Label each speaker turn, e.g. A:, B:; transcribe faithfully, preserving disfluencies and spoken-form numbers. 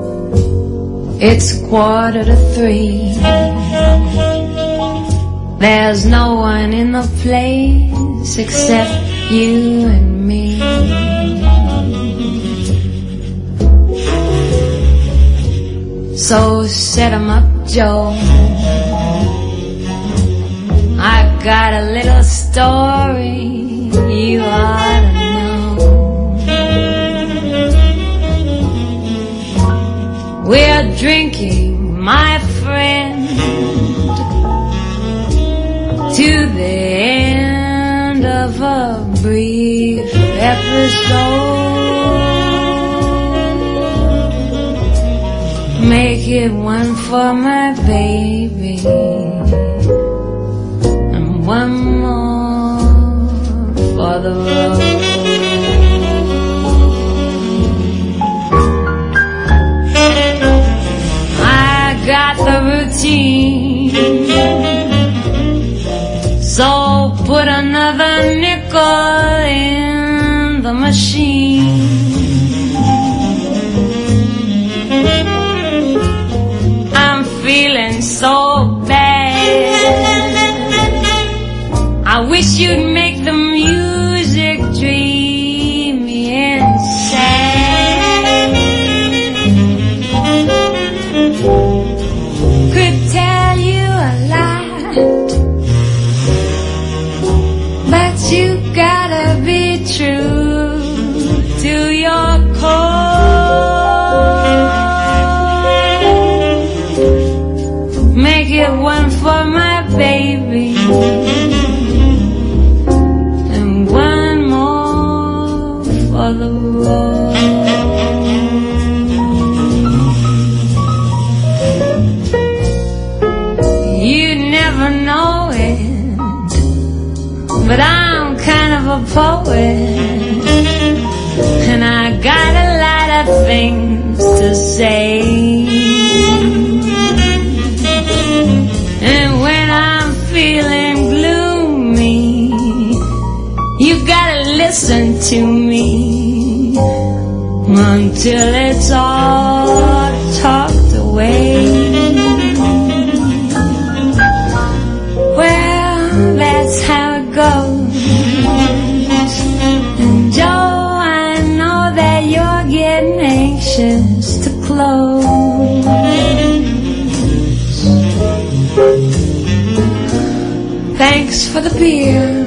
A: It's quarter to three. There's no one in the place except you and me. So set 'em up, Joe. I got a little story you ought to know. We're drinking, my friend, to the end of a brief episode. Make it one for my baby, and one more for the road. I got the routine, so put another nickel in the machine. I'm feeling so bad. I wish you'd make the music dreamy and sad. Could tell you a lot, but you gotta be true to your core. Make it one for my baby, and one more for the road. You never know it, but I'm kind of a poet, and I got a lot of things to say. And when I'm feeling gloomy, you gotta listen to me until it's all talked away. Well, that's how it goes. And Joe, I know that you're getting anxious to close. Thanks for the beer.